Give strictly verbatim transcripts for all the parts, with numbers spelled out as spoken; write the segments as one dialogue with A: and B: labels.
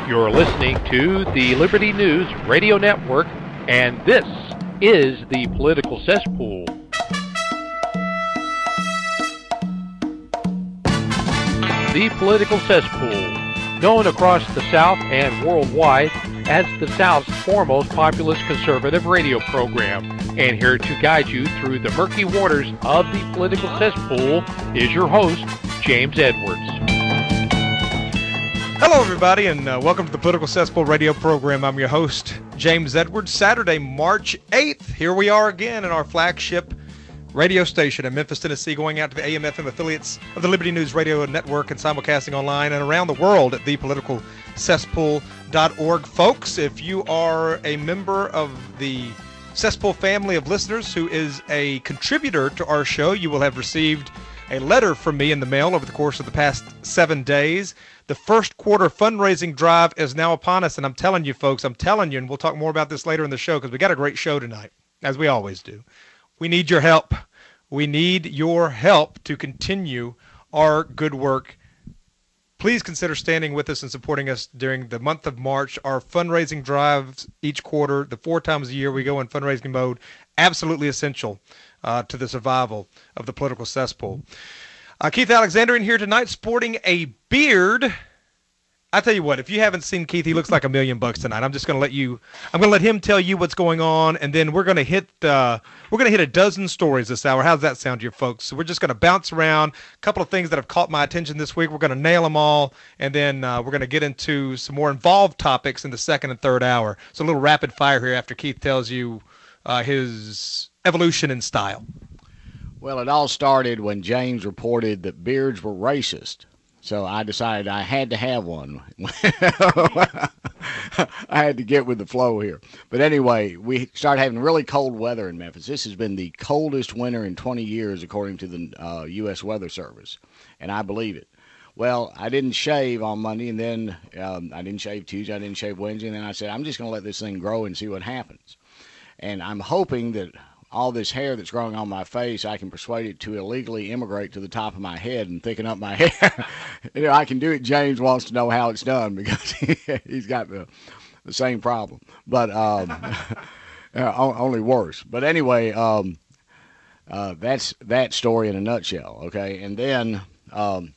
A: You're listening to the Liberty News Radio Network, and this is the Political Cesspool. The Political Cesspool, known across the South and worldwide as the South's foremost populist conservative radio program. And here to guide you through the murky waters of the Political Cesspool is your host, James Edwards.
B: Hello, everybody, and uh, welcome to the Political Cesspool radio program. I'm your host, James Edwards. Saturday, March eighth, here we are again in our flagship radio station in Memphis, Tennessee, going out to the A M F M affiliates of the Liberty News Radio Network and simulcasting online and around the world at the political cesspool dot org. Folks, if you are a member of the Cesspool family of listeners who is a contributor to our show, you will have received a letter from me in the mail over the course of the past seven days. The first quarter fundraising drive is now upon us, and I'm telling you, folks, I'm telling you, and we'll talk more about this later in the show because we got a great show tonight, as we always do. We need your help. We need your help to continue our good work. Please consider standing with us and supporting us during the month of March. Our fundraising drives each quarter, the four times a year we go in fundraising mode, absolutely essential uh, to the survival of the Political Cesspool. Uh, Keith Alexander in here tonight sporting a beard. I tell you what, if you haven't seen Keith, he looks like a million bucks tonight. I'm just going to let you, I'm going to let him tell you what's going on, and then we're going to hit, uh, we're going to hit a dozen stories this hour. How's that sound to you folks? So we're just going to bounce around a couple of things that have caught my attention this week. We're going to nail them all, and then uh, we're going to get into some more involved topics in the second and third hour. So a little rapid fire here after Keith tells you uh, his evolution in style.
C: Well, it all started when James reported that beards were racist. So I decided I had to have one. I had to get with the flow here. But anyway, we started having really cold weather in Memphis. This has been the coldest winter in twenty years, according to the uh, U S Weather Service, and I believe it. Well, I didn't shave on Monday, and then um, I didn't shave Tuesday, I didn't shave Wednesday, and then I said, I'm just going to let this thing grow and see what happens. And I'm hoping that all this hair that's growing on my face, I can persuade it to illegally immigrate to the top of my head and thicken up my hair. You know, I can do it. James wants to know how it's done because he, he's got the the same problem, but um, uh, only worse. But anyway, um, uh, that's that story in a nutshell. Okay, and then um,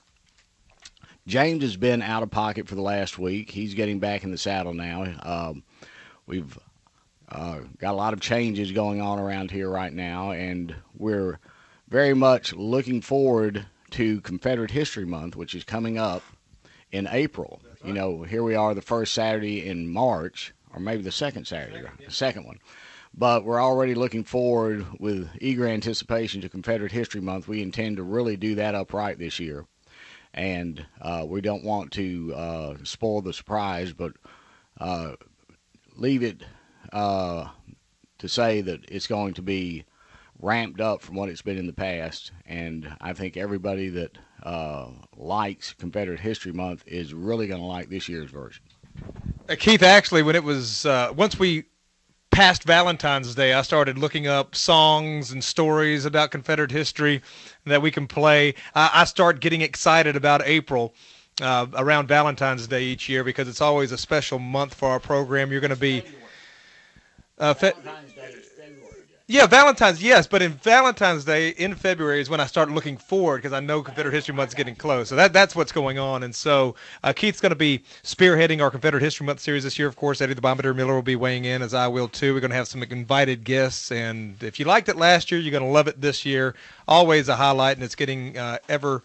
C: James has been out of pocket for the last week. He's getting back in the saddle now. Um, we've Uh, got a lot of changes going on around here right now, and we're very much looking forward to Confederate History Month, which is coming up in April. Right. You know, here we are the first Saturday in March, or maybe the second Saturday, second, the second one. But we're already looking forward with eager anticipation to Confederate History Month. We intend to really do that upright this year, and uh, we don't want to uh, spoil the surprise, but uh, leave it Uh, to say that it's going to be ramped up from what it's been in the past. And I think everybody that uh, likes Confederate History Month is really going to like this year's version.
B: Uh, Keith, actually, when it was, uh, once we passed Valentine's Day, I started looking up songs and stories about Confederate history that we can play. I, I start getting excited about April. Uh, around Valentine's Day each year because it's always a special month for our program. You're going to be Uh, fe- Valentine's Day is February. Yeah, Valentine's, yes, but in Valentine's Day in February is when I start looking forward because I know Confederate History Month is getting close. So that that's what's going on. And so uh, Keith's going to be spearheading our Confederate History Month series this year. Of course, Eddie the Bombardier Miller will be weighing in, as I will too. We're going to have some invited guests. And if you liked it last year, you're going to love it this year. Always a highlight, and it's getting uh, ever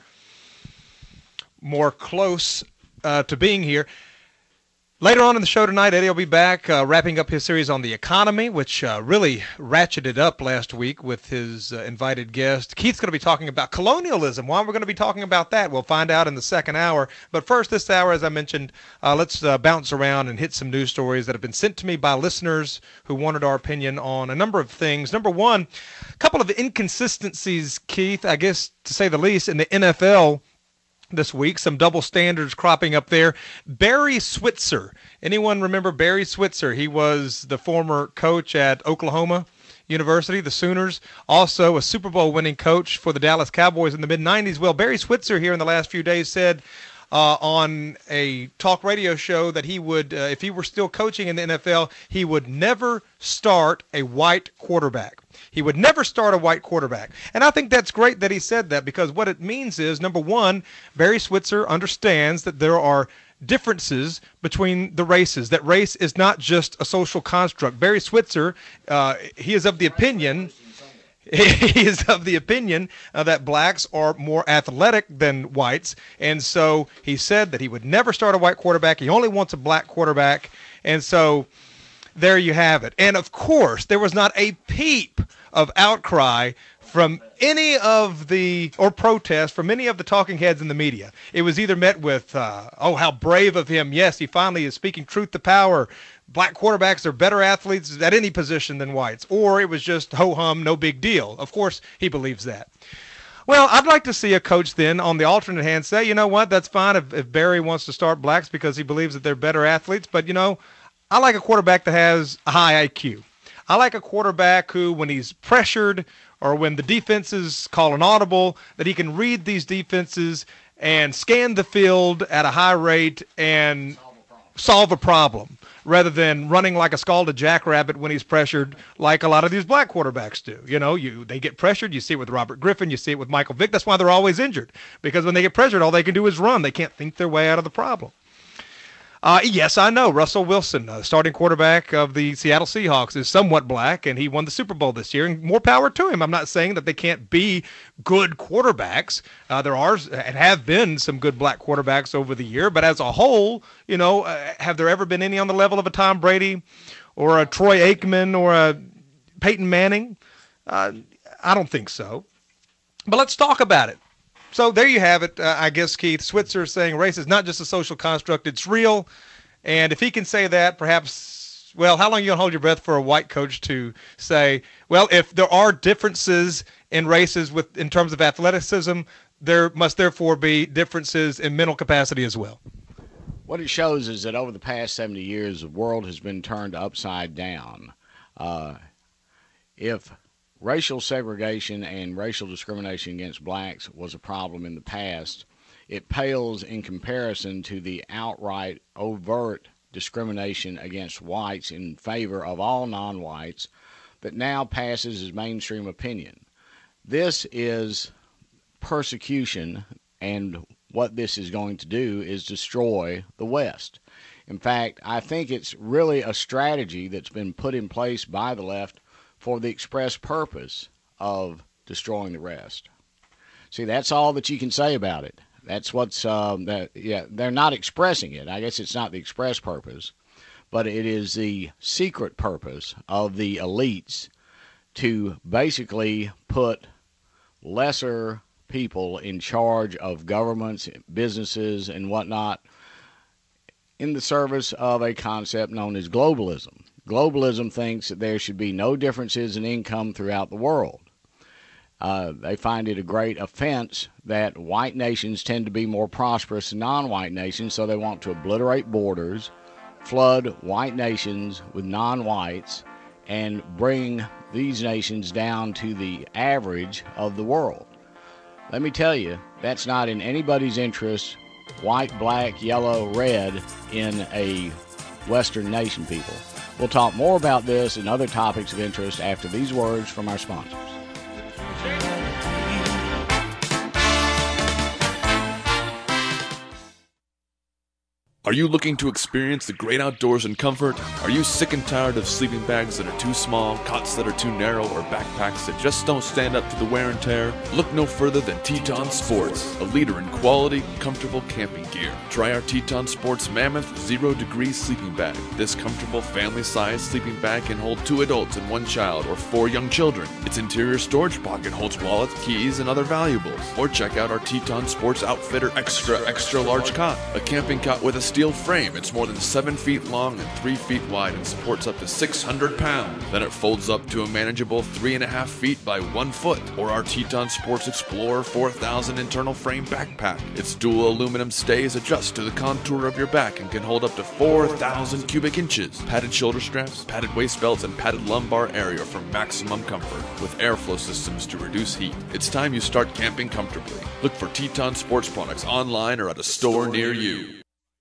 B: more close uh, to being here. Later on in the show tonight, Eddie will be back uh, wrapping up his series on the economy, which uh, really ratcheted up last week with his uh, invited guest. Keith's going to be talking about colonialism. Why we're going to be talking about that, we'll find out in the second hour. But first, this hour, as I mentioned, uh, let's uh, bounce around and hit some news stories that have been sent to me by listeners who wanted our opinion on a number of things. Number one, a couple of inconsistencies, Keith, I guess to say the least, in the N F L this week. Some double standards cropping up there. Barry Switzer. Anyone remember Barry Switzer? He was the former coach at Oklahoma University, the Sooners, also a Super Bowl winning coach for the Dallas Cowboys in the mid nineties. Well, Barry Switzer here in the last few days said uh, on a talk radio show that he would, uh, if he were still coaching in the N F L, he would never start a white quarterback. He would never start a white quarterback. And I think that's great that he said that, because what it means is, number one, Barry Switzer understands that there are differences between the races, that race is not just a social construct. Barry Switzer, uh, he is of the opinion... He is of the opinion uh, that blacks are more athletic than whites, and so he said that he would never start a white quarterback. He only wants a black quarterback, and so there you have it. And, of course, there was not a peep of outcry from any of the, or protest from any of the talking heads in the media. It was either met with, uh, oh, how brave of him. Yes, he finally is speaking truth to power. Black quarterbacks are better athletes at any position than whites. Or it was just ho-hum, no big deal. Of course, he believes that. Well, I'd like to see a coach then, on the alternate hand, say, you know what, that's fine if, if Barry wants to start blacks because he believes that they're better athletes. But, you know, I like a quarterback that has a high I Q. I like a quarterback who, when he's pressured or when the defenses call an audible, that he can read these defenses and scan the field at a high rate and solve a problem, solve a problem rather than running like a scalded jackrabbit when he's pressured, like a lot of these black quarterbacks do. You know, you they get pressured. You see it with Robert Griffin. You see it with Michael Vick. That's why they're always injured, because when they get pressured, all they can do is run. They can't think their way out of the problem. Uh, yes, I know. Russell Wilson, uh, starting quarterback of the Seattle Seahawks, is somewhat black, and he won the Super Bowl this year, and more power to him. I'm not saying that they can't be good quarterbacks. Uh, there are and have been some good black quarterbacks over the year, but as a whole, you know, uh, have there ever been any on the level of a Tom Brady or a Troy Aikman or a Peyton Manning? Uh, I don't think so. But let's talk about it. So there you have it, uh, I guess, Keith. Switzer saying race is not just a social construct, it's real. And if he can say that, perhaps, well, how long are you going to hold your breath for a white coach to say, well, if there are differences in races with in terms of athleticism, there must therefore be differences in mental capacity as well?
C: What it shows is that over the past seventy years, the world has been turned upside down. Uh, if racial segregation and racial discrimination against blacks was a problem in the past, it pales in comparison to the outright, overt discrimination against whites in favor of all non-whites that now passes as mainstream opinion. This is persecution, and what this is going to do is destroy the West. In fact, I think it's really a strategy that's been put in place by the left for the express purpose of destroying the rest. See, that's all that you can say about it. That's what's, um, that, yeah, they're not expressing it. I guess it's not the express purpose, but it is the secret purpose of the elites to basically put lesser people in charge of governments, businesses, and whatnot in the service of a concept known as globalism. Globalism thinks that there should be no differences in income throughout the world. Uh, they find it a great offense that white nations tend to be more prosperous than non-white nations, so they want to obliterate borders, flood white nations with non-whites, and bring these nations down to the average of the world. Let me tell you, that's not in anybody's interest, white, black, yellow, red, in a Western nation, people. We'll talk more about this and other topics of interest after these words from our sponsors.
D: Are you looking to experience the great outdoors in comfort? Are you sick and tired of sleeping bags that are too small, cots that are too narrow, or backpacks that just don't stand up to the wear and tear? Look no further than Teton Sports, a leader in quality, comfortable camping gear. Try our Teton Sports Mammoth Zero Degree Sleeping Bag. This comfortable family-sized sleeping bag can hold two adults and one child, or four young children. Its interior storage pocket holds wallets, keys, and other valuables. Or check out our Teton Sports Outfitter Extra Extra Large Cot, a camping cot with a steel frame. It's more than seven feet long and three feet wide and supports up to six hundred pounds. Then it folds up to a manageable three and a half feet by one foot. Or our Teton Sports Explorer four thousand internal frame backpack. Its dual aluminum stay stays adjust to the contour of your back and can hold up to four thousand cubic inches. Padded shoulder straps, padded waist belts, and padded lumbar area for maximum comfort with airflow systems to reduce heat. It's time you start camping comfortably. Look for Teton Sports Products online or at a store near you.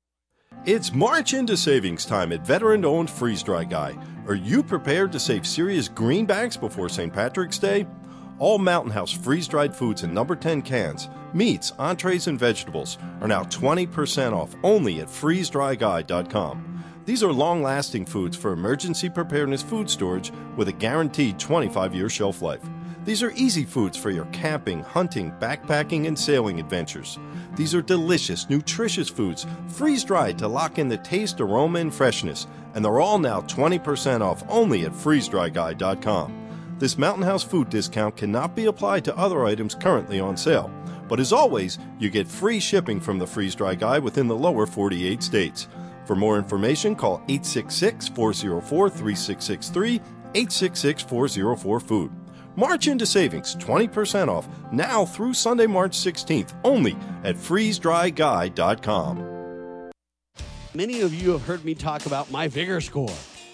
E: It's March into savings time at veteran-owned Freeze Dry Guy. Are you prepared to save serious greenbacks before Saint Patrick's Day? All Mountain House freeze-dried foods in number ten cans, meats, entrees, and vegetables are now twenty percent off only at freeze dry guy dot com. These are long-lasting foods for emergency preparedness food storage with a guaranteed twenty-five year shelf life. These are easy foods for your camping, hunting, backpacking, and sailing adventures. These are delicious, nutritious foods, freeze-dried to lock in the taste, aroma, and freshness, and they're all now twenty percent off only at freeze dry guy dot com. This Mountain House food discount cannot be applied to other items currently on sale. But as always, you get free shipping from the Freeze Dry Guy within the lower forty-eight states. For more information, call eight six six, four zero four, three six six three, eight six six, four zero four, food. March into savings, twenty percent off, now through Sunday, March sixteenth, only at freeze dry guy dot com.
F: Many of you have heard me talk about my Vigor Score.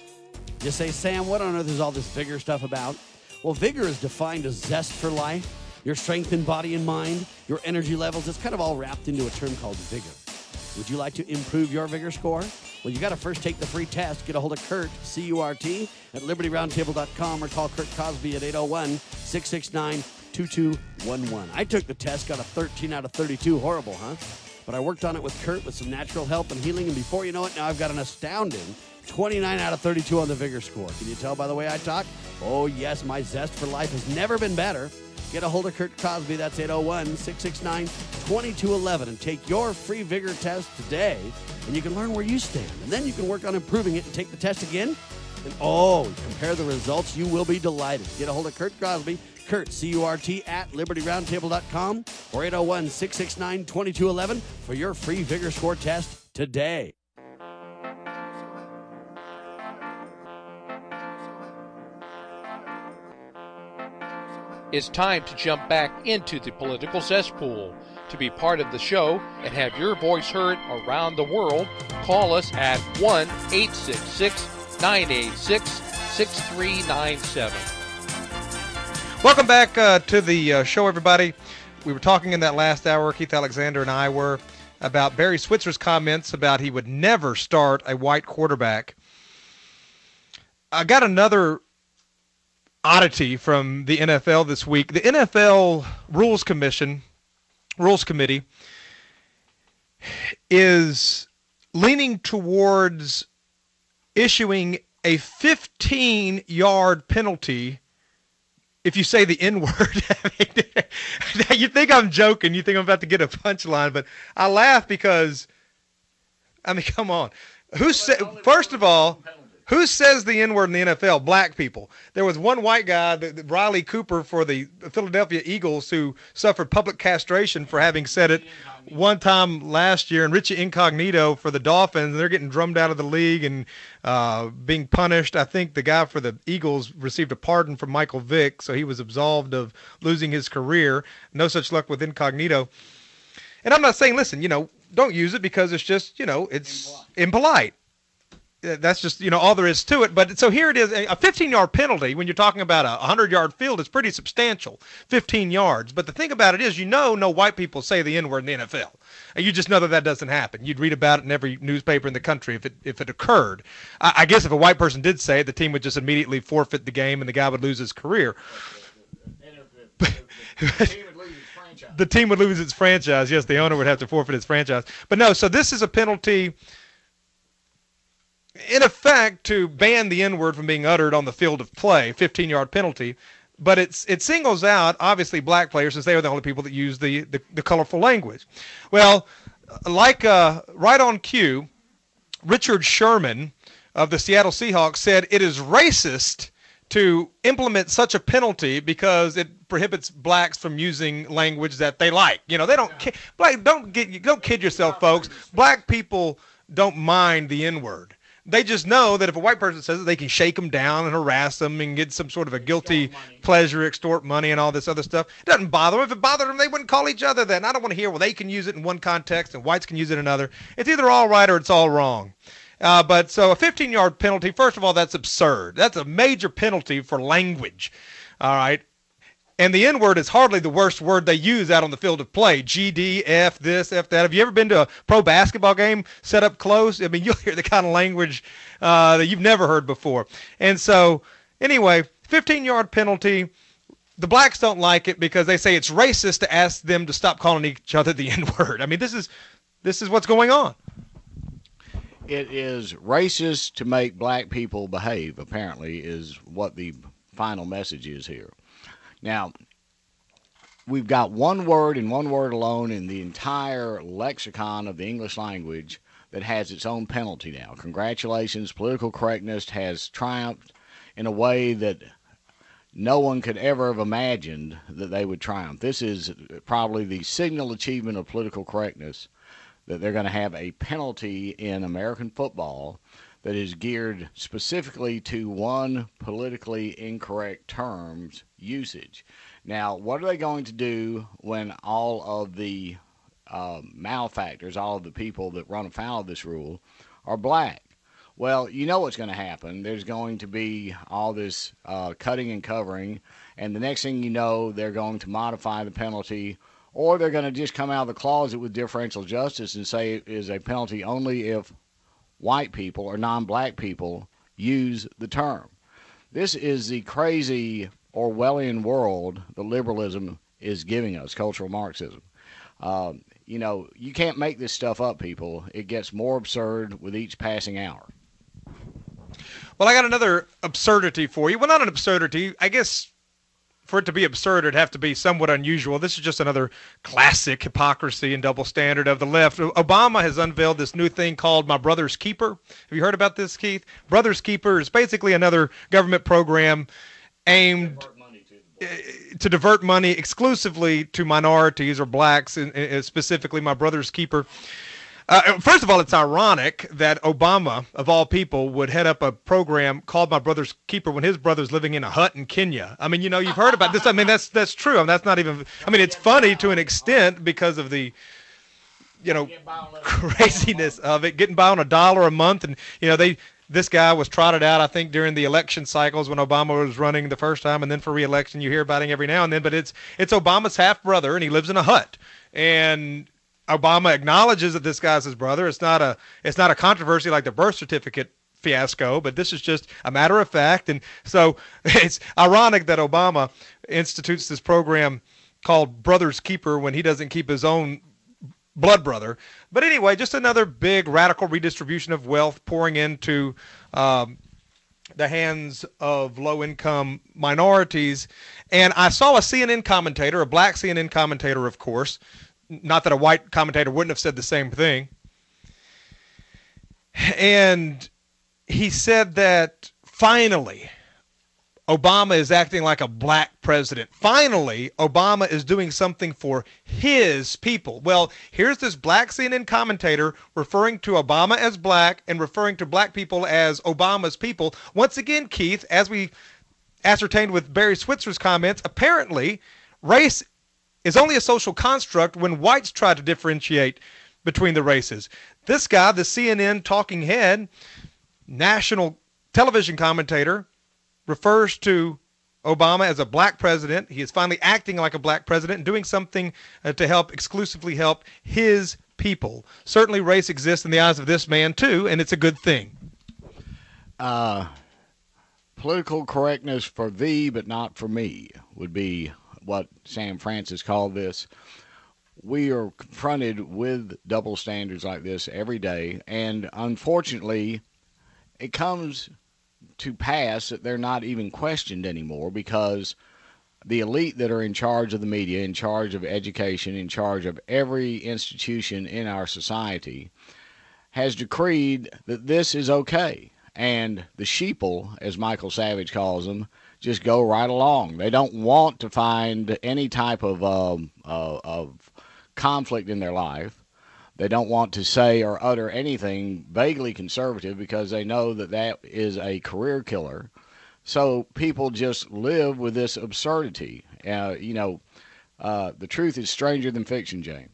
F: You say, Sam, what on earth is all this Vigor stuff about? Well, Vigor is defined as zest for life, your strength in body and mind, your energy levels. It's kind of all wrapped into a term called Vigor. Would you like to improve your Vigor Score? Well, you got to first take the free test. Get a hold of Kurt, C U R T, at liberty roundtable dot com or call Kurt Cosby at eight oh one, six six nine, two two one one. I took the test, got a thirteen out of thirty-two. Horrible, huh? But I worked on it with Kurt with some natural help and healing, and before you know it, now I've got an astounding twenty-nine out of thirty-two on the Vigor Score. Can you tell by the way I talk? Oh, yes, my zest for life has never been better. Get a hold of Kurt Cosby. That's eight oh one, six six nine, two two one one and take your free Vigor test today, and you can learn where you stand. And then you can work on improving it and take the test again. And, oh, compare the results. You will be delighted. Get a hold of Kurt Cosby, Kurt, C U R T, at liberty roundtable dot com or eight oh one, six six nine, two two one one for your free Vigor Score test today.
A: It's time to jump back into the political cesspool. To be part of the show and have your voice heard around the world, call us at one eight six six, nine eight six, six three nine seven.
B: Welcome back uh, to the uh, show, everybody. We were talking in that last hour, Keith Alexander and I were, about Barry Switzer's comments about he would never start a white quarterback. I got another oddity from the N F L this week. The N F L Rules Commission, Rules Committee, is leaning towards issuing a fifteen-yard penalty if you say the N-word. You think I'm joking. You think I'm about to get a punchline, but I laugh because, I mean, come on. Who said? First of all, who says the N-word in the N F L? Black people. There was one white guy, the, the Riley Cooper for the Philadelphia Eagles, who suffered public castration for having said it one time last year, and Richie Incognito for the Dolphins. They're getting drummed out of the league and uh, being punished. I think the guy for the Eagles received a pardon from Michael Vick, so he was absolved of losing his career. No such luck with Incognito. And I'm not saying, listen, you know, don't use it because it's just, you know, it's impolite. That's just, you know, all there is to it. But so here it is, a fifteen-yard penalty. When you're talking about a hundred-yard field, it's pretty substantial, fifteen yards. But the thing about it is, you know, no white people say the N-word in the N F L. And you just know that that doesn't happen. You'd read about it in every newspaper in the country if it if it occurred. I, I guess if a white person did say it, the team would just immediately forfeit the game and the guy would lose his career. The team would lose its franchise. Yes, the owner would have to forfeit its franchise. But no, so this is a penalty, in effect, to ban the N-word from being uttered on the field of play, fifteen-yard penalty. But it's it singles out, obviously, black players, since they are the only people that use the, the, the colorful language. Well, like uh, right on cue, Richard Sherman of the Seattle Seahawks said it is racist to implement such a penalty because it prohibits blacks from using language that they like. You know, they don't ki- black, don't get don't kid yourself, folks. Black people don't mind the N-word. they just know that if a white person says it, they can shake them down and harass them and get some sort of a guilty pleasure, extort money, and all this other stuff. It doesn't bother them. If it bothered them, they wouldn't call each other that. And I don't want to hear, well, they can use it in one context and whites can use it in another. It's either all right or it's all wrong. Uh, but so a fifteen-yard penalty, first of all, that's absurd. That's a major penalty for language. All right. And the N-word is hardly the worst word they use out on the field of play. G, D, F, this, F, that. Have you ever been to a pro basketball game set up close? I mean, you'll hear the kind of language uh, that you've never heard before. And so, anyway, fifteen-yard penalty. The blacks don't like it because they say it's racist to ask them to stop calling each other the N-word. I mean, this is this is what's going on.
C: It is racist to make black people behave, apparently, is what the final message is here. Now, we've got one word and one word alone in the entire lexicon of the English language that has its own penalty now. Congratulations, political correctness has triumphed in a way that no one could ever have imagined that they would triumph. This is probably the signal achievement of political correctness, that they're going to have a penalty in American football that is geared specifically to one politically incorrect term's usage. Now, what are they going to do when all of the uh, malefactors, all of the people that run afoul of this rule, are black? Well, you know what's going to happen. There's going to be all this uh, cutting and covering, and the next thing you know, they're going to modify the penalty, or they're going to just come out of the closet with differential justice and say it is a penalty only if white people or non-black people use the term. This is the crazy Orwellian world that liberalism is giving us, cultural Marxism. Uh, you know, you can't make this stuff up, people. It gets more absurd with each passing hour.
B: Well, I got another absurdity for you. Well, not an absurdity. I guess for it to be absurd, it'd have to be somewhat unusual. This is just another classic hypocrisy and double standard of the left. Obama has unveiled this new thing called My Brother's Keeper. Have you heard about this, Keith? Brother's Keeper is basically another government program aimed to divert money exclusively to minorities or blacks, and, and specifically My Brother's Keeper. Uh, first of all, it's ironic that Obama, of all people, would head up a program called My Brother's Keeper when his brother's living in a hut in Kenya. I mean, you know, you've heard about this. I mean, that's that's true. I mean, that's not even. I mean, it's funny to an extent because of the, you know, craziness of it. Getting by on a dollar a month, and you know, they this guy was trotted out, I think, during the election cycles when Obama was running the first time, and then for re-election, you hear about him every now and then. But it's it's Obama's half brother, and he lives in a hut, and Obama acknowledges that this guy's his brother. It's not a it's not a controversy like the birth certificate fiasco, but this is just a matter of fact. And so it's ironic that Obama institutes this program called Brother's Keeper when he doesn't keep his own blood brother. But anyway, just another big radical redistribution of wealth pouring into um, the hands of low-income minorities. And I saw a C N N commentator, a black C N N commentator, of course. Not that a white commentator wouldn't have said the same thing. And he said that finally, Obama is acting like a black president. Finally, Obama is doing something for his people. Well, here's this black C N N commentator referring to Obama as black and referring to black people as Obama's people. Once again, Keith, as we ascertained with Barry Switzer's comments, apparently race is only a social construct when whites try to differentiate between the races. This guy, the C N N talking head, national television commentator, refers to Obama as a black president. He is finally acting like a black president and doing something uh, to help, exclusively help his people. Certainly race exists in the eyes of this man too, and it's a good thing.
C: Uh, political correctness for thee, but not for me, would be what Sam Francis called this. We are confronted with double standards like this every day, and unfortunately, it comes to pass that they're not even questioned anymore because the elite that are in charge of the media, in charge of education, in charge of every institution in our society, has decreed that this is okay. And the sheeple, as Michael Savage calls them, just go right along. They don't want to find any type of um, uh, of conflict in their life. They don't want to say or utter anything vaguely conservative because they know that that is a career killer. So people just live with this absurdity. Uh, you know, uh, the truth is stranger than fiction, James.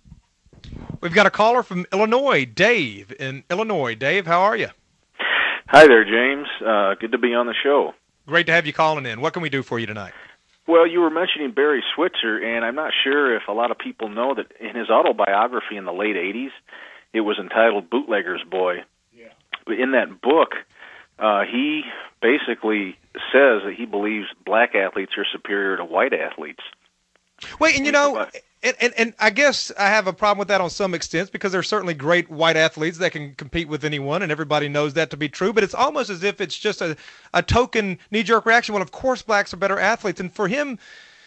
B: We've got a caller from Illinois, Dave in Illinois. Dave, how are you?
G: Hi there, James. Uh, good to be on the show.
B: Great to have you calling in. What can we do for you tonight?
G: Well, you were mentioning Barry Switzer, and I'm not sure if a lot of people know that in his autobiography in the late eighties, it was entitled Bootlegger's Boy. Yeah. In that book, uh, he basically says that he believes black athletes are superior to white athletes.
B: Wait, and you know, and, and, and I guess I have a problem with that on some extent because there's certainly great white athletes that can compete with anyone, and everybody knows that to be true, but it's almost as if it's just a, a token knee-jerk reaction. Well, of course blacks are better athletes, and for him,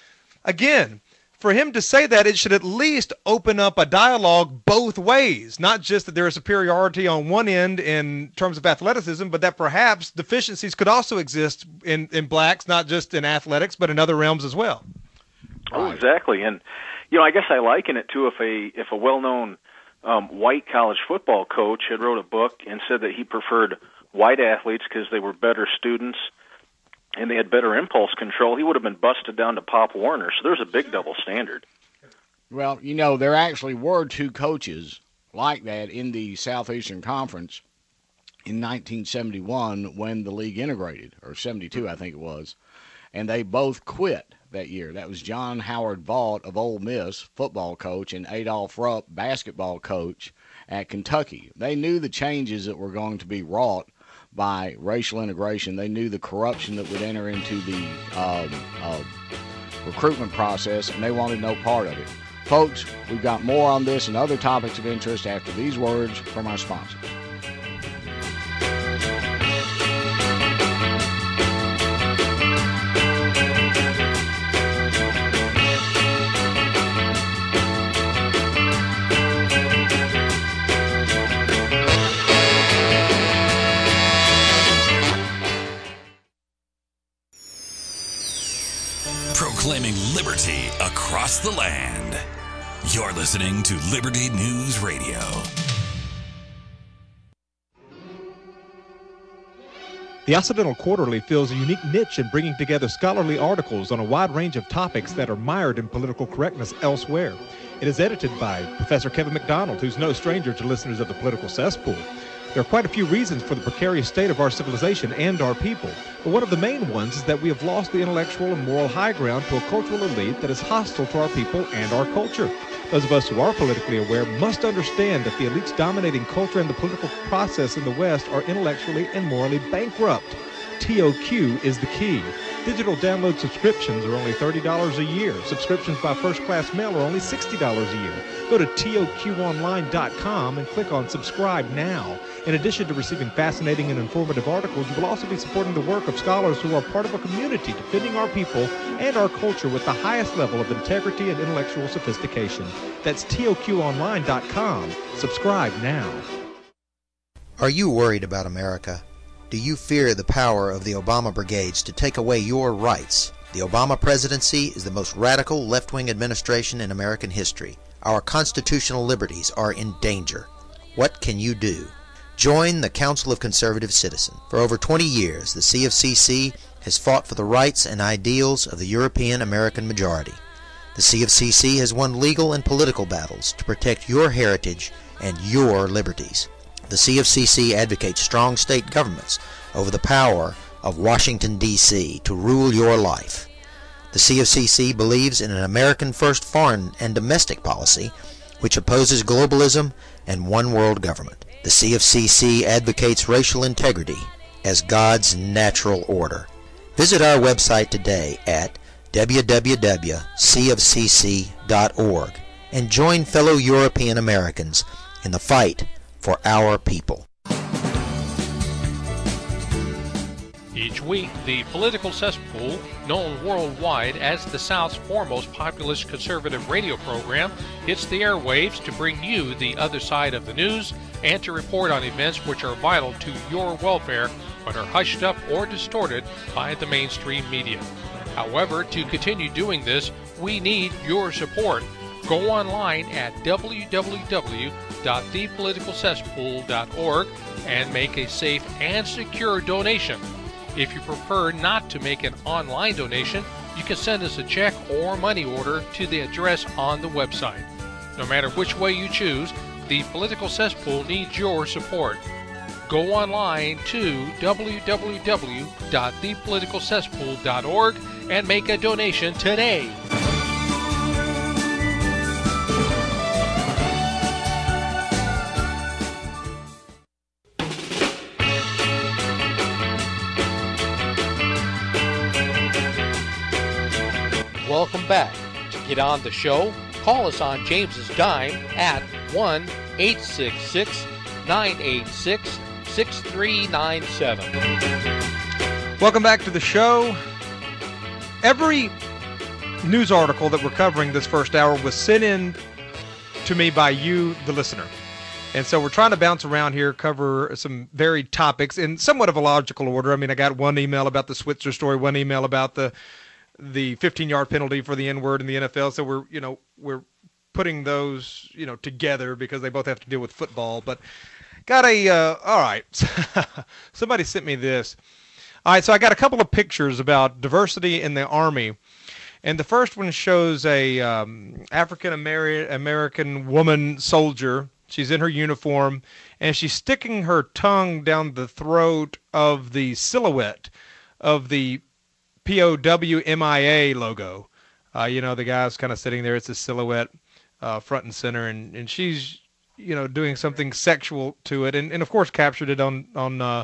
B: again, for him to say that, it should at least open up a dialogue both ways, not just that there is superiority on one end in terms of athleticism, but that perhaps deficiencies could also exist in, in blacks, not just in athletics, but in other realms as well.
G: Oh, exactly. And, you know, I guess I liken it to if a if a well-known um, white college football coach had wrote a book and said that he preferred white athletes because they were better students and they had better impulse control, he would have been busted down to Pop Warner. So there's a big double standard.
C: Well, you know, there actually were two coaches like that in the Southeastern Conference in nineteen seventy-one when the league integrated, or seventy-two, I think it was, and they both quit that year. That was John Howard Vaught of Ole Miss, football coach, and Adolph Rupp, basketball coach at Kentucky. They knew the changes that were going to be wrought by racial integration. They knew the corruption that would enter into the um, uh, recruitment process, and they wanted no part of it. Folks, we've got more on this and other topics of interest after these words from our sponsors.
H: Proclaiming liberty across the land. You're listening to Liberty News Radio.
B: The Occidental Quarterly fills a unique niche in bringing together scholarly articles on a wide range of topics that are mired in political correctness elsewhere. It is edited by Professor Kevin McDonald, who's no stranger to listeners of the Political Cesspool. There are quite a few reasons for the precarious state of our civilization and our people, but one of the main ones is that we have lost the intellectual and moral high ground to a cultural elite that is hostile to our people and our culture. Those of us who are politically aware must understand that the elites dominating culture and the political process in the West are intellectually and morally bankrupt. T O Q is the key. Digital download subscriptions are only thirty dollars a year. Subscriptions by first-class mail are only sixty dollars a year. Go to T O Q online dot com and click on Subscribe Now. In addition to receiving fascinating and informative articles, you will also be supporting the work of scholars who are part of a community defending our people and our culture with the highest level of integrity and intellectual sophistication. That's T O Q online dot com. Subscribe now.
I: Are you worried about America? Do you fear the power of the Obama brigades to take away your rights? The Obama presidency is the most radical left-wing administration in American history. Our constitutional liberties are in danger. What can you do? Join the Council of Conservative Citizens. For over twenty years, the C of C C has fought for the rights and ideals of the European American majority. The C of C C has won legal and political battles to protect your heritage and your liberties. The C of C C advocates strong state governments over the power of Washington, D C to rule your life. The C of C C believes in an American-first foreign and domestic policy which opposes globalism and one-world government. The C of C C advocates racial integrity as God's natural order. Visit our website today at w w w dot c of c c dot org and join fellow European Americans in the fight for our people.
A: Each week, the Political Cesspool, known worldwide as the South's foremost populist conservative radio program, hits the airwaves to bring you the other side of the news and to report on events which are vital to your welfare but are hushed up or distorted by the mainstream media. However, to continue doing this, we need your support. go online at w w w dot the political cesspool dot org and make a safe and secure donation. If you prefer not to make an online donation, you can send us a check or money order to the address on the website. No matter which way you choose, the Political Cesspool needs your support. Go online to w w w dot the political cesspool dot org and make a donation today. Welcome back. To get on the show, call us on James's dime at one eight six six, nine eight six, six three nine seven.
B: Welcome back to the show. Every news article that we're covering this first hour was sent in to me by you, the listener. And so we're trying to bounce around here, cover some varied topics in somewhat of a logical order. I mean, I got one email about the Switzer story, one email about the the fifteen-yard penalty for the N-word in the N F L. So we're, you know, we're putting those, you know, together because they both have to deal with football. But got a, uh, all right, somebody sent me this. All right, so I got a couple of pictures about diversity in the Army. And the first one shows a um, African-American woman soldier. She's in her uniform, and she's sticking her tongue down the throat of the silhouette of the P O W M I A logo. Uh, you know, the guy's kind of sitting there. It's a silhouette uh, front and center, and, and she's, you know, doing something sexual to it, and, and of course captured it on, on uh,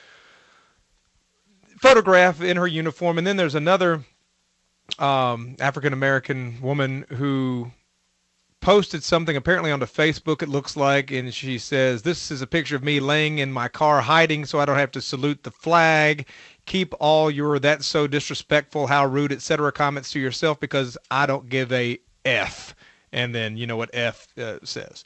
B: photograph in her uniform. And then there's another um, African-American woman who posted something apparently onto Facebook, it looks like, and she says, "This is a picture of me laying in my car hiding so I don't have to salute the flag. Keep all your 'that's so disrespectful, how rude,' et cetera comments to yourself because I don't give a F." And then you know what F uh, says.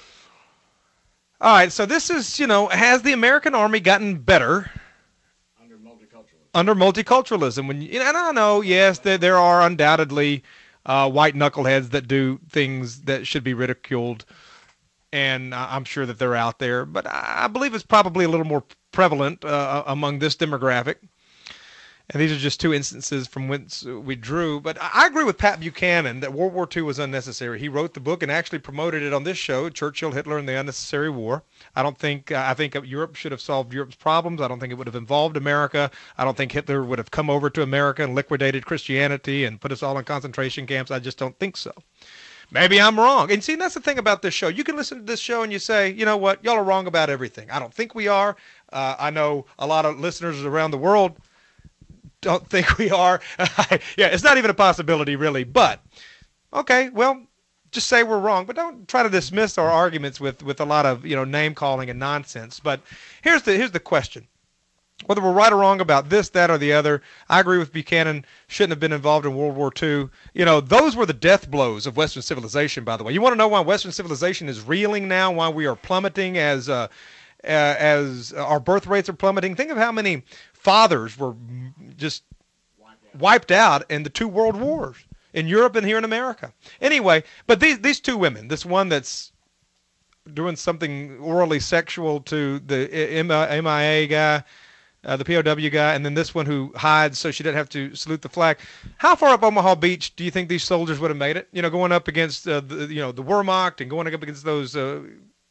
B: All right, so this is, you know, has the American Army gotten better
C: under multiculturalism?
B: Under multiculturalism, when you, and I know, yes, there there are undoubtedly uh, white knuckleheads that do things that should be ridiculed, and I'm sure that they're out there, but I believe it's probably a little more prevalent uh, among this demographic. And these are just two instances from whence we drew. But I agree with Pat Buchanan that World War Two was unnecessary. He wrote the book and actually promoted it on this show, Churchill, Hitler, and the Unnecessary War. I don't think, uh, I think Europe should have solved Europe's problems. I don't think it would have involved America. I don't think Hitler would have come over to America and liquidated Christianity and put us all in concentration camps. I just don't think so. Maybe I'm wrong. And see, that's the thing about this show. You can listen to this show and you say, you know what, y'all are wrong about everything. I don't think we are. Uh, I know a lot of listeners around the world don't think we are. Yeah, it's not even a possibility, really. But, okay, well, just say we're wrong. But don't try to dismiss our arguments with, with a lot of, you know, name-calling and nonsense. But here's the here's the question. Whether we're right or wrong about this, that, or the other, I agree with Buchanan, shouldn't have been involved in World War Two. You know, those were the death blows of Western civilization, by the way. You want to know why Western civilization is reeling now, why we are plummeting as uh, uh, as our birth rates are plummeting? Think of how many fathers were just wiped out in the two world wars in Europe and here in America. Anyway, but these these two women, this one that's doing something orally sexual to the M I A guy, Uh, the P O W guy, and then this one who hides so she doesn't have to salute the flag. How far up Omaha Beach do you think these soldiers would have made it? You know, going up against uh, the, you know, the Wehrmacht and going up against those. Uh,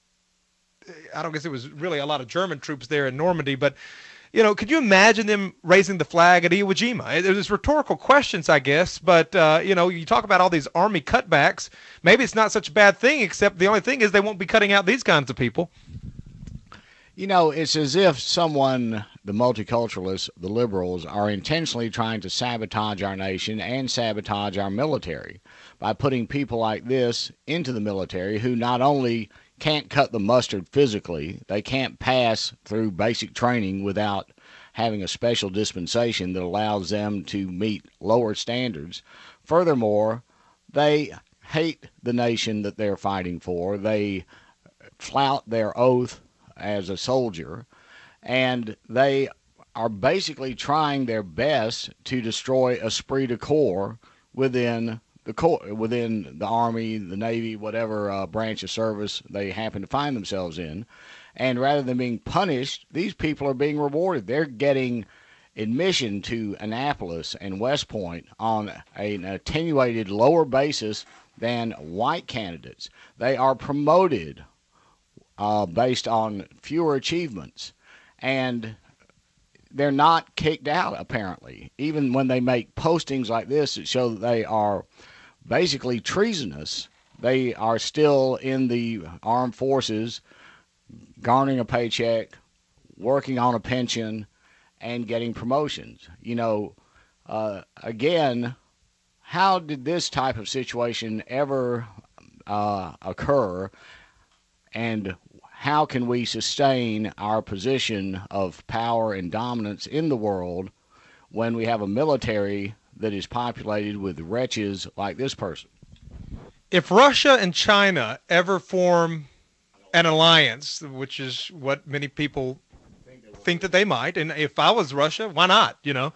B: I don't guess it was really a lot of German troops there in Normandy, but you know, could you imagine them raising the flag at Iwo Jima? It, it was rhetorical questions, I guess, but uh, you know, you talk about all these army cutbacks. Maybe it's not such a bad thing, except the only thing is they won't be cutting out these kinds of people.
C: You know, it's as if someone, the multiculturalists, the liberals, are intentionally trying to sabotage our nation and sabotage our military by putting people like this into the military who not only can't cut the mustard physically, they can't pass through basic training without having a special dispensation that allows them to meet lower standards. Furthermore, they hate the nation that they're fighting for. They flout their oath as a soldier, and they are basically trying their best to destroy esprit de corps within the corps, within the Army, the Navy, whatever uh, branch of service they happen to find themselves in. And rather than being punished, these people are being rewarded. They're getting admission to Annapolis and West Point on an attenuated lower basis than white candidates. They are promoted uh, based on fewer achievements. And they're not kicked out, apparently. Even when they make postings like this that show that they are basically treasonous, they are still in the armed forces, garnering a paycheck, working on a pension, and getting promotions. You know, uh, again, how did this type of situation ever uh, occur, and how can we sustain our position of power and dominance in the world when we have a military that is populated with wretches like this person?
B: If Russia and China ever form an alliance, which is what many people think that they might, and if I was Russia, why not, you know?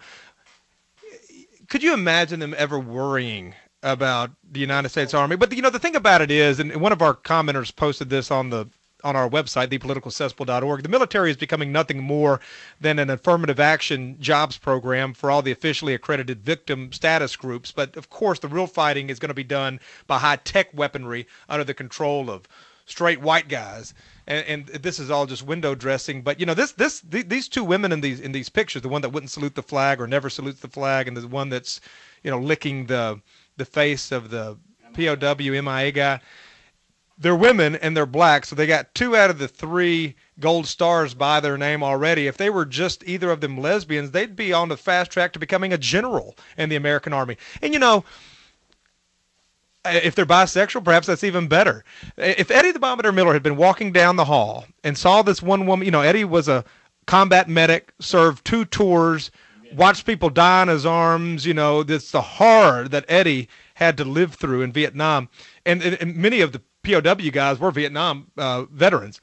B: Could you imagine them ever worrying about the United States Army? But, you know, the thing about it is, and one of our commenters posted this on the on our website, the political cesspool dot org, the military is becoming nothing more than an affirmative action jobs program for all the officially accredited victim status groups. But, of course, the real fighting is going to be done by high-tech weaponry under the control of straight white guys. And, and this is all just window dressing. But, you know, this this th- these two women in these in these pictures, the one that wouldn't salute the flag or never salutes the flag, and the one that's, you know, licking the the face of the P O W M I A guy, they're women and they're black, so they got two out of the three gold stars by their name already. If they were just either of them lesbians, they'd be on the fast track to becoming a general in the American Army. And, you know, if they're bisexual, perhaps that's even better. If Eddie the Bomber Miller had been walking down the hall and saw this one woman, you know, Eddie was a combat medic, served two tours, watched people die in his arms, you know, that's the horror that Eddie had to live through in Vietnam. And, and, and many of the P O W guys were Vietnam uh, veterans.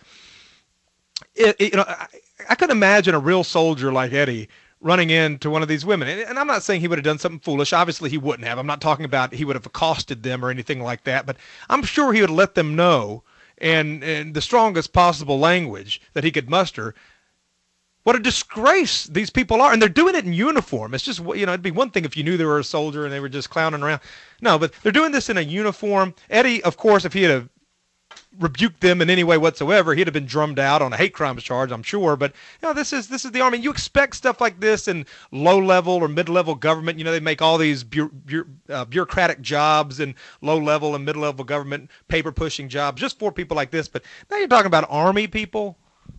B: It, it, you know, I, I couldn't imagine a real soldier like Eddie running into one of these women. And, and I'm not saying he would have done something foolish. Obviously, he wouldn't have. I'm not talking about he would have accosted them or anything like that. But I'm sure he would let them know in, in the strongest possible language that he could muster what a disgrace these people are. And they're doing it in uniform. It's just, you know, it'd be one thing if you knew they were a soldier and they were just clowning around. No, but they're doing this in a uniform. Eddie, of course, if he had rebuked them in any way whatsoever, he'd have been drummed out on a hate crimes charge, I'm sure. But, you know, this is this is the Army. You expect stuff like this in low-level or mid-level government. You know, they make all these bu- bu- uh, bureaucratic jobs in low-level and mid-level government, paper-pushing jobs, just for people like this. But now you're talking about Army people.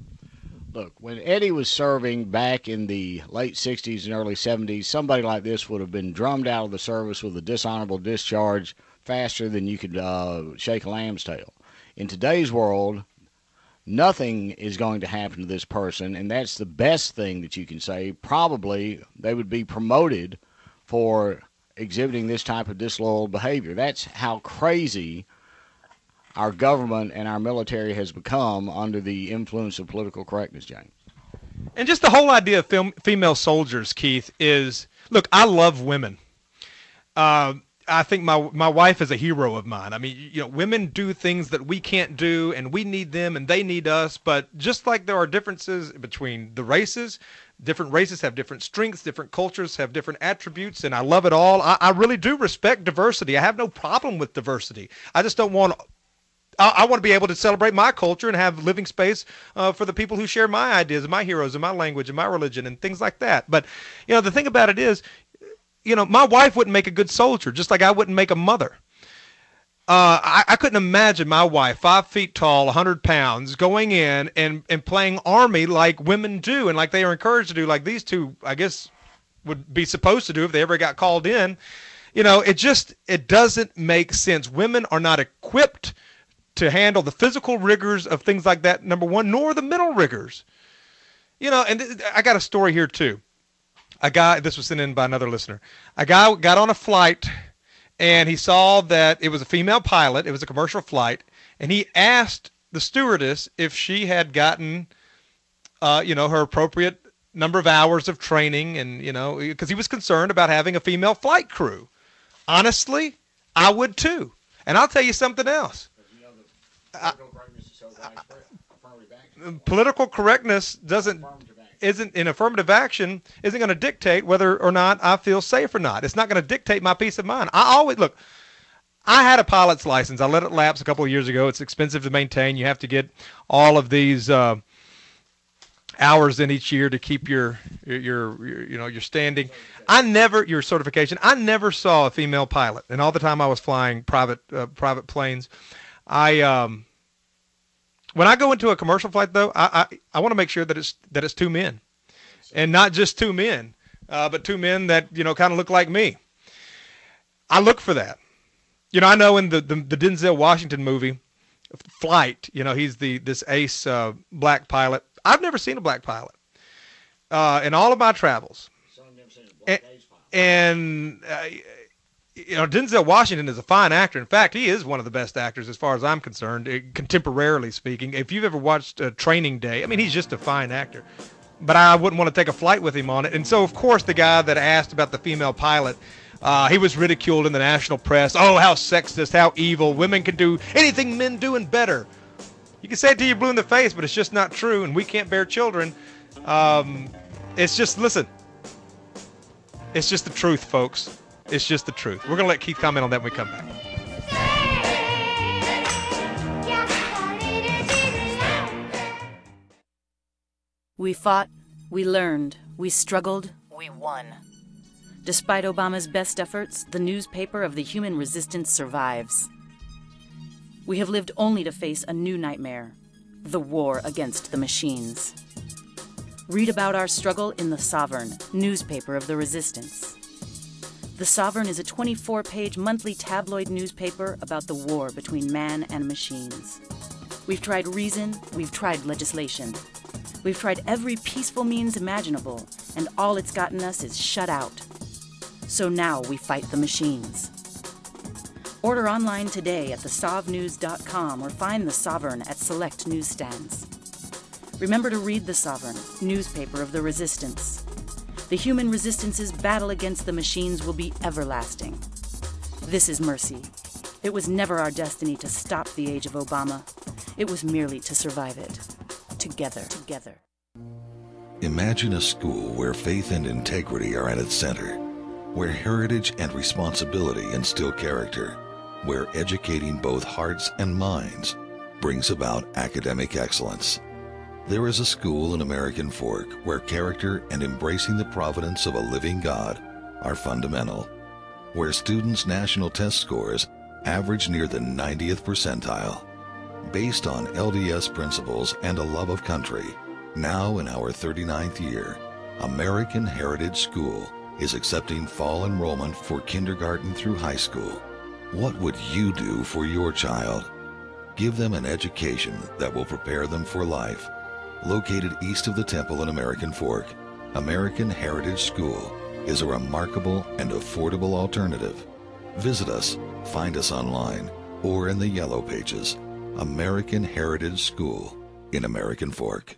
C: Look, when Eddie was serving back in the late sixties and early seventies, somebody like this would have been drummed out of the service with a dishonorable discharge faster than you could uh, shake a lamb's tail. In today's world, nothing is going to happen to this person, and that's the best thing that you can say. Probably they would be promoted for exhibiting this type of disloyal behavior. That's how crazy our government and our military has become under the influence of political correctness, James.
B: And just the whole idea of film, female soldiers, Keith, is, look, I love women. Uh, I think my my wife is a hero of mine. I mean, you know, women do things that we can't do, and we need them, and they need us. But just like there are differences between the races, different races have different strengths, different cultures have different attributes, and I love it all. I, I really do respect diversity. I have no problem with diversity. I just don't want I, I want to be able to celebrate my culture and have living space uh, for the people who share my ideas and my heroes and my language and my religion and things like that. But, you know, the thing about it is, you know, my wife wouldn't make a good soldier, just like I wouldn't make a mother. Uh, I, I couldn't imagine my wife, five feet tall, one hundred pounds, going in and, and playing Army like women do and like they are encouraged to do, like these two, I guess, would be supposed to do if they ever got called in. You know, it just, it doesn't make sense. Women are not equipped to handle the physical rigors of things like that, number one, nor the mental rigors. You know, and th- I got a story here, too. A guy, this was sent in by another listener. A guy got on a flight, and he saw that it was a female pilot. It was a commercial flight, and he asked the stewardess if she had gotten, uh, you know, her appropriate number of hours of training, and, you know, because he was concerned about having a female flight crew. Honestly, I would too. And I'll tell you something else. I, political correctness doesn't isn't in affirmative action isn't going to dictate whether or not I feel safe or not. It's not going to dictate my peace of mind. I always look. I had a pilot's license. I let it lapse a couple of years ago. It's expensive to maintain. You have to get all of these uh, hours in each year to keep your, your, your, you know, your standing. I never, your certification, I never saw a female pilot. And all the time I was flying private, uh, private planes, I, um, when I go into a commercial flight though, I, I, I want to make sure that it's, that it's two men and not just two men, uh, but two men that, you know, kind of look like me. I look for that. You know, I know in the, the, the Denzel Washington movie, Flight, you know, he's the this ace uh, black pilot. I've never seen a black pilot uh, in all of my travels.
C: So I've never seen a black
B: and,
C: ace pilot.
B: And, uh, you know, Denzel Washington is a fine actor. In fact, he is one of the best actors as far as I'm concerned, contemporarily speaking. If you've ever watched uh, Training Day, I mean, he's just a fine actor. But I wouldn't want to take a flight with him on it. And so, of course, the guy that asked about the female pilot, Uh, he was ridiculed in the national press. Oh, how sexist, how evil. Women can do anything men do and better. You can say it till you're blue in the face, but it's just not true, and we can't bear children. Um, it's just, listen, it's just the truth, folks. It's just the truth. We're going to let Keith comment on that when we come back.
J: We fought, we learned, we struggled, we won. Despite Obama's best efforts, the newspaper of the human resistance survives. We have lived only to face a new nightmare, the war against the machines. Read about our struggle in The Sovereign, newspaper of the resistance. The Sovereign is a twenty-four page monthly tabloid newspaper about the war between man and machines. We've tried reason, we've tried legislation. We've tried every peaceful means imaginable, and all it's gotten us is shut out. So now we fight the machines. Order online today at the sov news dot com or find The Sovereign at select newsstands. Remember to read The Sovereign, newspaper of the resistance. The human resistance's battle against the machines will be everlasting. This is mercy. It was never our destiny to stop the age of Obama. It was merely to survive it. Together, together.
K: Imagine a school where faith and integrity are at its center, where heritage and responsibility instill character, where educating both hearts and minds brings about academic excellence. There is a school in American Fork where character and embracing the providence of a living God are fundamental, where students' national test scores average near the ninetieth percentile. Based on L D S principles and a love of country, now in our thirty-ninth year, American Heritage School is accepting fall enrollment for kindergarten through high school. What would you do for your child? Give them an education that will prepare them for life. Located east of the temple in American Fork, American Heritage School is a remarkable and affordable alternative. Visit us, find us online, or in the Yellow Pages. American Heritage School in American Fork.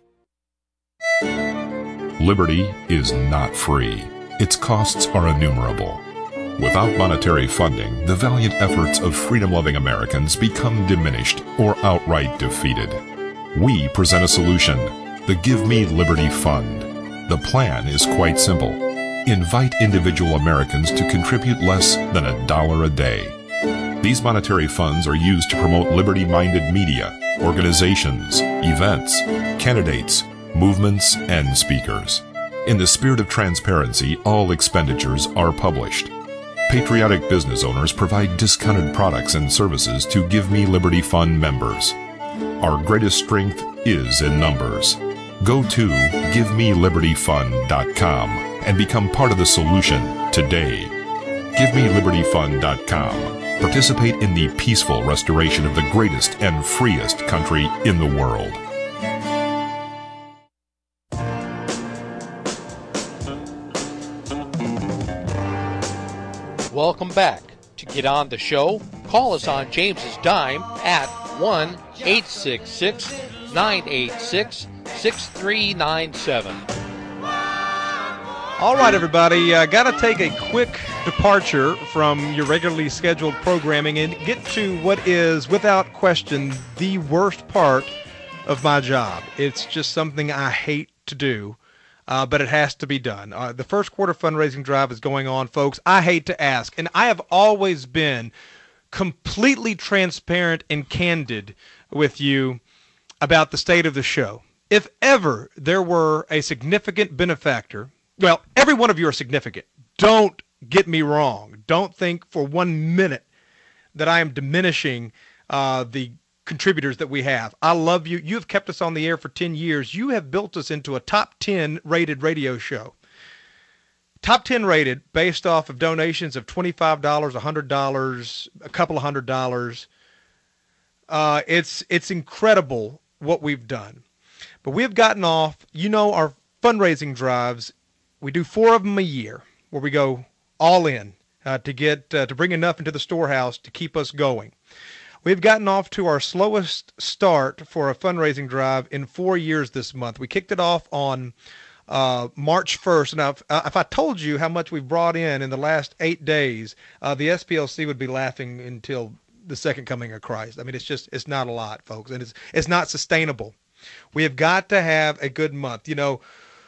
L: Liberty is not free. Its costs are innumerable. Without monetary funding, the valiant efforts of freedom-loving Americans become diminished or outright defeated. We present a solution, the Give Me Liberty Fund. The plan is quite simple. Invite individual Americans to contribute less than a dollar a day. These monetary funds are used to promote liberty-minded media, organizations, events, candidates, movements, and speakers. In the spirit of transparency, all expenditures are published. Patriotic business owners provide discounted products and services to Give Me Liberty Fund members. Our greatest strength is in numbers. Go to give me liberty fund dot com and become part of the solution today. give me liberty fund dot com. Participate in the peaceful restoration of the greatest and freest country in the world.
A: Welcome back. To get on the show, call us on James's dime at one eight six six, nine eight six, six three nine seven.
B: All right, everybody, uh, got to take a quick departure from your regularly scheduled programming and get to what is, without question, the worst part of my job. It's just something I hate to do, uh, but it has to be done. Uh, the first quarter fundraising drive is going on, folks. I hate to ask, and I have always been completely transparent and candid with you about the state of the show. If ever there were a significant benefactor, well, every one of you are significant. Don't get me wrong. Don't think for one minute that I am diminishing uh, the contributors that we have. I love you. You have kept us on the air for ten years. You have built us into a top ten rated radio show. Top ten rated based off of donations of twenty-five dollars, one hundred dollars, a couple of hundred dollars. Uh, it's, it's incredible what we've done. But we've gotten off, you know, our fundraising drives. We do four of them a year where we go all in uh, to get uh, to bring enough into the storehouse to keep us going. We've gotten off to our slowest start for a fundraising drive in four years this month. We kicked it off on uh, March first. Now, if, uh, if I told you how much we've brought in in the last eight days, uh, the S P L C would be laughing until the second coming of Christ. I mean, it's just, it's not a lot, folks, and it's it's not sustainable. We have got to have a good month. You know,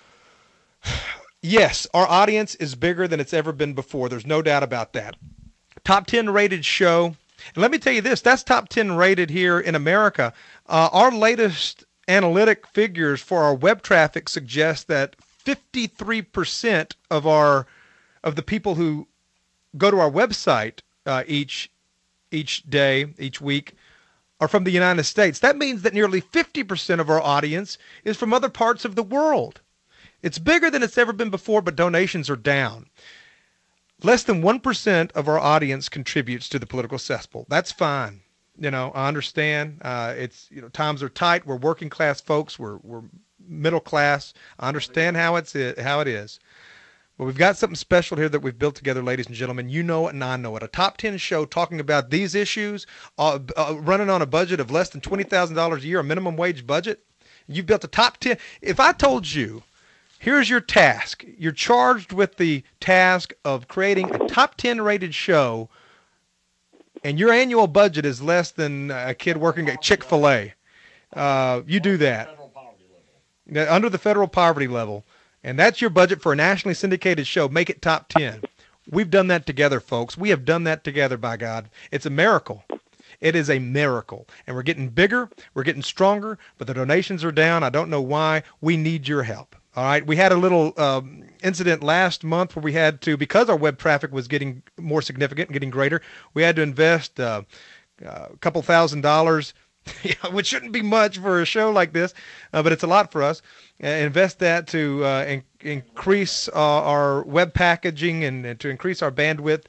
B: yes, our audience is bigger than it's ever been before. There's no doubt about that. Top ten rated show. And let me tell you this, that's top ten rated here in America. Uh, our latest analytic figures for our web traffic suggest that fifty-three percent of our of the people who go to our website uh, each each day, each week, are from the United States. That means that nearly fifty percent of our audience is from other parts of the world. It's bigger than it's ever been before, but donations are down. Less than one percent of our audience contributes to the political cesspool. That's fine. You know, I understand. Uh, it's, you know, times are tight. We're working class folks. We're, we're middle class. I understand how it's, how it is. But we've got something special here that we've built together, ladies and gentlemen. You know it and I know it. A top ten show talking about these issues, uh, uh, running on a budget of less than twenty thousand dollars a year, a minimum wage budget. You've built a top ten. If I told you, here's your task. You're charged with the task of creating a top ten rated show, and your annual budget is less than a kid working at Chick-fil-A. Uh, you do that. Under the federal poverty level. And that's your budget for a nationally syndicated show. Make it top ten. We've done that together, folks. We have done that together, by God. It's a miracle. It is a miracle. And we're getting bigger. We're getting stronger. But the donations are down. I don't know why. We need your help. All right. We had a little um, incident last month where we had to, because our web traffic was getting more significant and getting greater, we had to invest uh, a couple thousand dollars, which shouldn't be much for a show like this, uh, but it's a lot for us. Uh, invest that to uh, in- increase uh, our web packaging and, and to increase our bandwidth.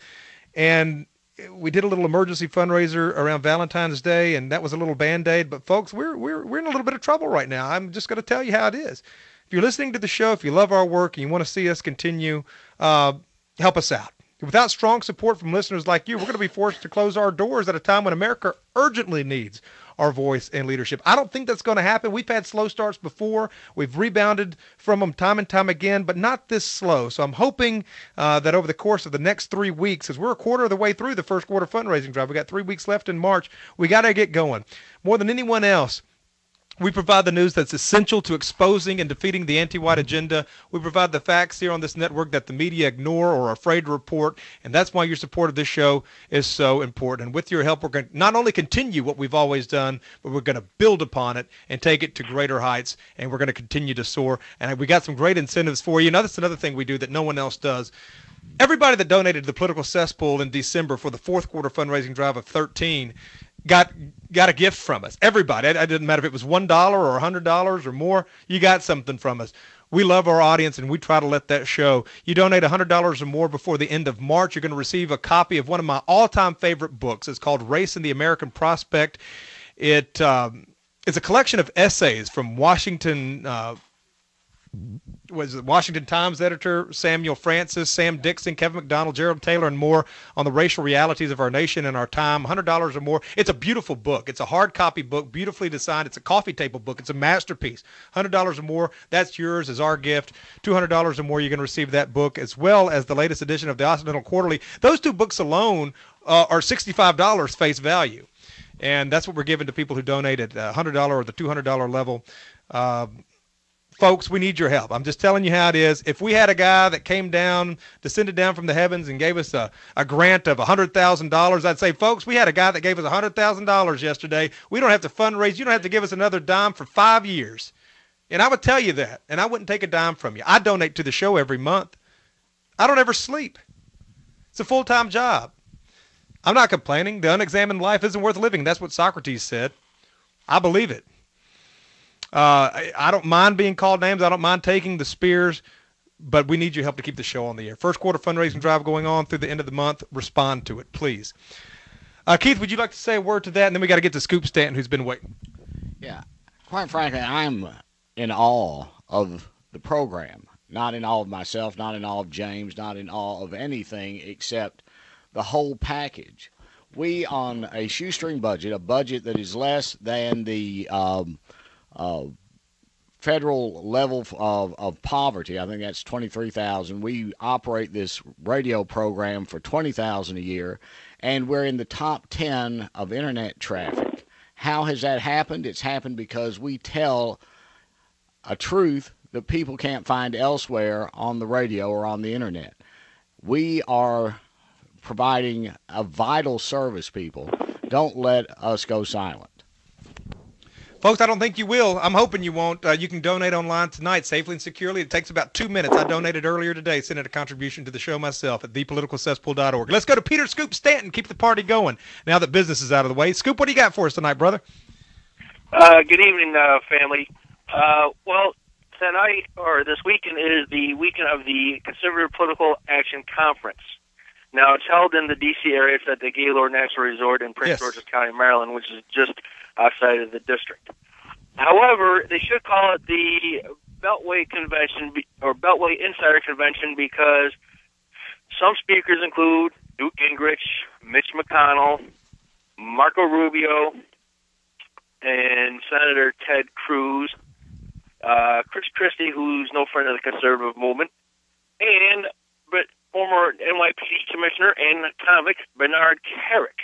B: And we did a little emergency fundraiser around Valentine's Day, and that was a little Band-Aid. But folks, we're we're we're in a little bit of trouble right now. I'm just going to tell you how it is. If you're listening to the show, if you love our work and you want to see us continue, uh, help us out. Without strong support from listeners like you, we're going to be forced to close our doors at a time when America urgently needs our voice and leadership. I don't think that's going to happen. We've had slow starts before. We've rebounded from them time and time again, but not this slow. So I'm hoping uh, that over the course of the next three weeks, as we're a quarter of the way through the first quarter fundraising drive, we got three weeks left in March, we got to get going. More than anyone else, we provide the news that's essential to exposing and defeating the anti-white agenda. We provide the facts here on this network that the media ignore or are afraid to report, and that's why your support of this show is so important. And with your help, we're going to not only continue what we've always done, but we're going to build upon it and take it to greater heights, and we're going to continue to soar. And we got some great incentives for you. Now, that's another thing we do that no one else does. Everybody that donated to the political cesspool in December for the fourth quarter fundraising drive of thirteen got got a gift from us. Everybody. It, it didn't matter if it was one dollar or one hundred dollars or more. You got something from us. We love our audience, and we try to let that show. You donate one hundred dollars or more before the end of March, you're going to receive a copy of one of my all-time favorite books. It's called Race and the American Prospect. It um, it's a collection of essays from Washington uh, was the Washington Times editor, Samuel Francis, Sam Dixon, Kevin McDonald, Gerald Taylor, and more on the racial realities of our nation and our time. one hundred dollars or more. It's a beautiful book. It's a hard copy book, beautifully designed. It's a coffee table book. It's a masterpiece. one hundred dollars or more, that's yours as our gift. two hundred dollars or more, you're going to receive that book, as well as the latest edition of the Occidental Quarterly. Those two books alone uh, are sixty-five dollars face value. And that's what we're giving to people who donate at the one hundred dollars or the two hundred dollars level. Uh, Folks, we need your help. I'm just telling you how it is. If we had a guy that came down, descended down from the heavens and gave us a, a grant of one hundred thousand dollars, I'd say, folks, we had a guy that gave us one hundred thousand dollars yesterday. We don't have to fundraise. You don't have to give us another dime for five years. And I would tell you that, and I wouldn't take a dime from you. I donate to the show every month. I don't ever sleep. It's a full-time job. I'm not complaining. The unexamined life isn't worth living. That's what Socrates said. I believe it. Uh, I, I don't mind being called names. I don't mind taking the spears, but we need your help to keep the show on the air. First quarter fundraising drive going on through the end of the month. Respond to it, please. Uh, Keith, would you like to say a word to that? And then we got to get to Scoop Stanton, who's been waiting.
C: Yeah. Quite frankly, I'm in awe of the program. Not in awe of myself, not in awe of James, not in awe of anything except the whole package. We, on a shoestring budget, a budget that is less than the um, uh, federal level of, of poverty, I think that's twenty-three thousand dollars. We operate this radio program for twenty thousand dollars a year, and we're in the top ten of internet traffic. How has that happened? It's happened because we tell a truth that people can't find elsewhere on the radio or on the internet. We are providing a vital service, people. Don't let us go silent.
B: Folks, I don't think you will. I'm hoping you won't. Uh, you can donate online tonight safely and securely. It takes about two minutes. I donated earlier today, sent in a contribution to the show myself at the political cesspool dot org. Let's go to Peter Scoop Stanton. Keep the party going now that business is out of the way. Scoop, what do you got for us tonight, brother?
M: Uh, good evening, uh, family. Uh, well, tonight, or this weekend, is the weekend of the Conservative Political Action Conference. Now, it's held in the D C area. It's at the Gaylord National Resort in Prince
B: Yes.
M: George's County, Maryland, which is just outside of the district. However, they should call it the Beltway Convention be- or Beltway Insider Convention because some speakers include Newt Gingrich, Mitch McConnell, Marco Rubio, and Senator Ted Cruz, uh, Chris Christie, who's no friend of the conservative movement, and but former N Y P D Commissioner and convict Bernard Carrick.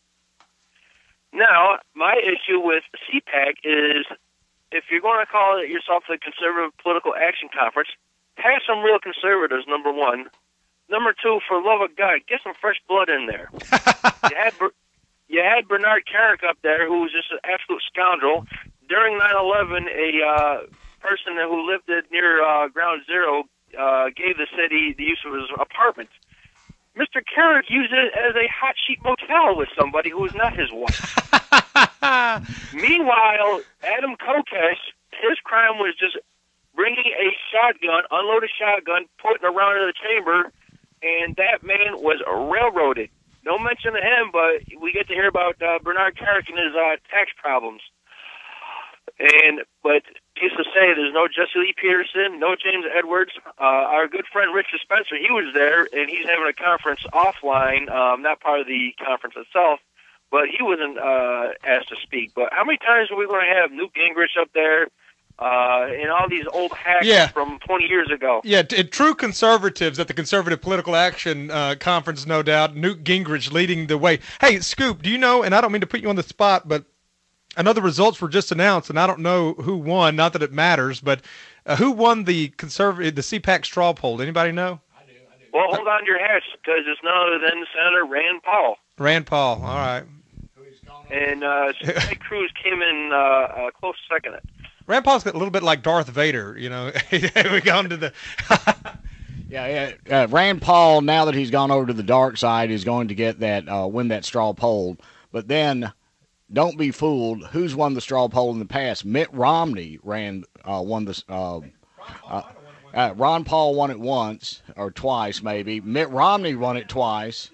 M: Now, my issue with C PAC is if you're going to call it yourself the Conservative Political Action Conference, have some real conservatives, number one. Number two, for the love of God, get some fresh blood in there. you, had, you had Bernard Carrick up there, who was just an absolute scoundrel. During nine eleven, a uh, person who lived at, near uh, Ground Zero uh, gave the city the use of his apartment. Mister Carrick used it as a hot sheet motel with somebody who was not his wife. Meanwhile, Adam Kokesh, his crime was just bringing a shotgun, unloaded shotgun, putting it around in the chamber, and that man was railroaded. No mention of him, but we get to hear about uh, Bernard Carrick and his uh, tax problems. And but just to say, there's no Jesse Lee Peterson, no James Edwards. Uh, our good friend Richard Spencer, he was there, and he's having a conference offline, um, not part of the conference itself, but he wasn't uh, asked to speak. But how many times are we going to have Newt Gingrich up there uh, and all these old hacks
B: Yeah.
M: from twenty years ago?
B: Yeah, t- true conservatives at the Conservative Political Action uh, Conference, no doubt. Newt Gingrich leading the way. Hey, Scoop, do you know, and I don't mean to put you on the spot, but I know the results were just announced, and I don't know who won, not that it matters, but uh, who won the conservative, the C PAC straw poll? Anybody know?
M: Well, hold on to your hats, because it's none other than Senator Rand Paul.
B: Rand Paul, all right.
M: And uh, Ted Cruz came in uh, uh, close second.
B: Rand Paul's a little bit like Darth Vader, you know. we gone to the...
C: Yeah, yeah. Uh, Rand Paul, now that he's gone over to the dark side, is going to get that uh, win that straw poll. But then, don't be fooled. Who's won the straw poll in the past? Mitt Romney ran uh, won the. Uh, uh, uh, Ron Paul won it once or twice, maybe. Mitt Romney won it twice.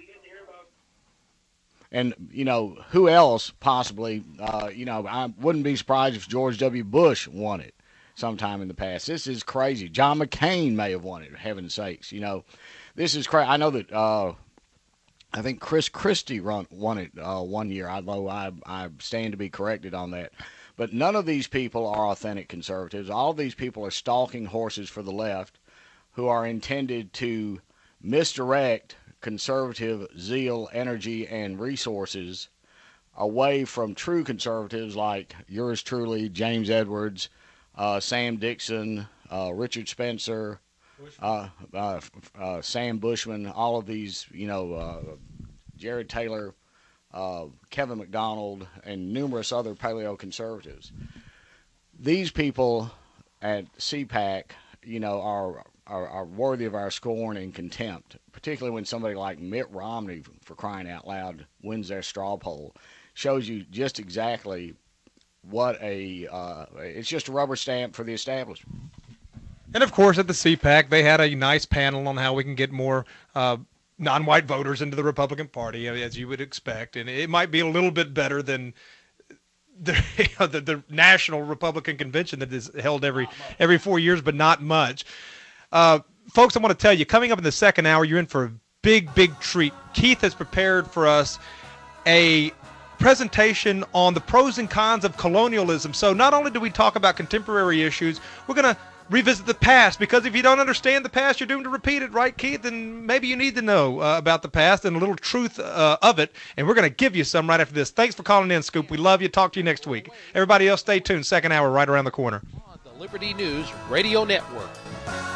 C: And, you know, who else possibly, uh, you know, I wouldn't be surprised if George W. Bush won it. sometime in the past. This is crazy. John McCain may have won it, for heaven's sakes. You know, this is crazy. I know that uh, I think Chris Christie run, won it uh, one year, although I, I stand to be corrected on that. But none of these people are authentic conservatives. All of these people are stalking horses for the left who are intended to misdirect conservative zeal, energy, and resources away from true conservatives like yours truly, James Edwards, uh, Sam Dixon, uh, Richard Spencer, uh, uh, uh, Sam Bushman, all of these, you know, uh, Jared Taylor, Uh, Kevin McDonald, and numerous other paleo-conservatives. These people at C PAC, you know, are, are are worthy of our scorn and contempt, particularly when somebody like Mitt Romney, for crying out loud, wins their straw poll. Shows you just exactly what a, uh, it's just a rubber stamp for the establishment.
B: And, of course, at the C PAC, they had a nice panel on how we can get more uh, non-white voters into the Republican Party, as you would expect. And it might be a little bit better than the, you know, the, the National Republican Convention that is held every every four years, but not much. Uh, folks, I want to tell you, coming up in the second hour, you're in for a big, big treat. Keith has prepared for us a presentation on the pros and cons of colonialism. So not only do we talk about contemporary issues, we're going to revisit the past, because if you don't understand the past, you're doomed to repeat it, right, Keith? And maybe you need to know uh, about the past and a little truth uh, of it, and we're going to give you some right after this. Thanks for calling in, Scoop. We love you. Talk to you next week. Everybody else, stay tuned. Second hour right around the corner.
A: On the Liberty News Radio Network.